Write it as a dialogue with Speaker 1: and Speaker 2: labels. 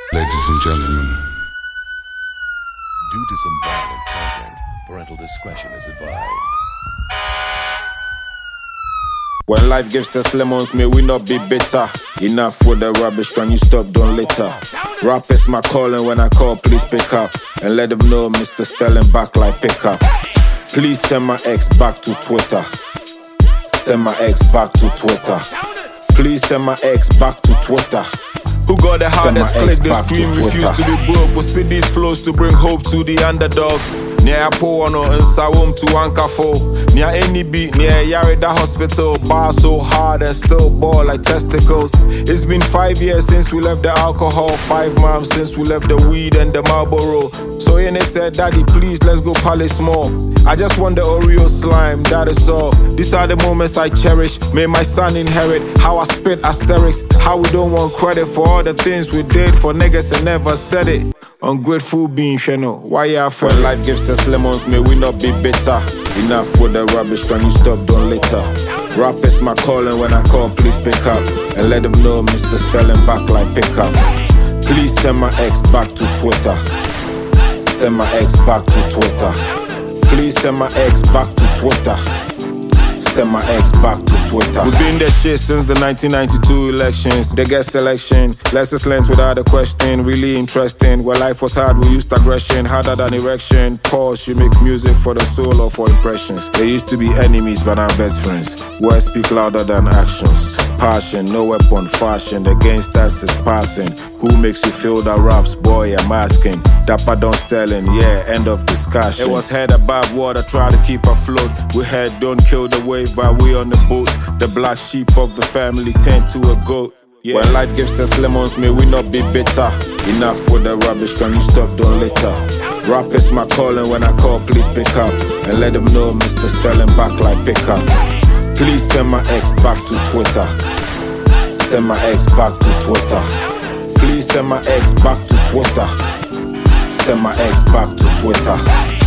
Speaker 1: Ladies and gentlemen.
Speaker 2: Due to some violent content, parental discretion is advised.
Speaker 3: When life gives us lemons, may we not be bitter. Enough with the rubbish, can you stop, don't litter. Rap is my calling, when I call, please pick up. And let them know Mr. Sterling back like pickup. Please send my ex back to Twitter. Send my ex back to Twitter. Please send my ex back to Twitter.
Speaker 4: Who got the hardest click, the scream, refuse to be broke. We'll spit these flows to bring hope to the underdogs. Near Poano and Sawum to Ankafo. Near any beat, near Yarida Hospital. Bar so hard and still ball like testicles. It's been 5 years since we left the alcohol. 5 months since we left the weed and the Marlboro. So Ene said, Daddy, please, let's go Palace more. I just want the Oreo slime, that is all. These are the moments I cherish. May my son inherit how I spit asterisks. How we don't want credit for all the things we did for niggas and never said it. Ungrateful being, why you feel?
Speaker 3: When life gives us lemons, may we not be bitter. Enough with the rubbish, can you stop, don't litter. Rap is my calling, when I call, please pick up. And let them know Mr. Sterling back like pickup. Please send my ex back to Twitter. Send my ex back to Twitter. Please send my ex back to Twitter. Send my ex back to Twitter.
Speaker 4: We've been that shit since the 1992 elections. The guest selection, lessons learned without a question. Really interesting. Where life was hard, we used aggression. Harder than erection. Pause, you make music for the soul or for impressions. They used to be enemies, but now best friends. Words speak louder than actions. Passion, no weapon, fashion. The gangsters is passing. Who makes you feel the raps, boy, I'm asking. Dapper Don Sterling, yeah, end of discussion. It was head above water, try to keep afloat. We had don't kill the wave, but we on the boat. The black sheep of the family turned to a goat. Yeah.
Speaker 3: When life gives us lemons, may we not be bitter. Enough with the rubbish, can you stop, don't litter. Rap is my calling, when I call, please pick up. And let them know Mr. Sterling back like pickup. Please send my ex back to Twitter. Send my ex back to Twitter. Please send my ex back to Twitter. Send my ex back to Twitter.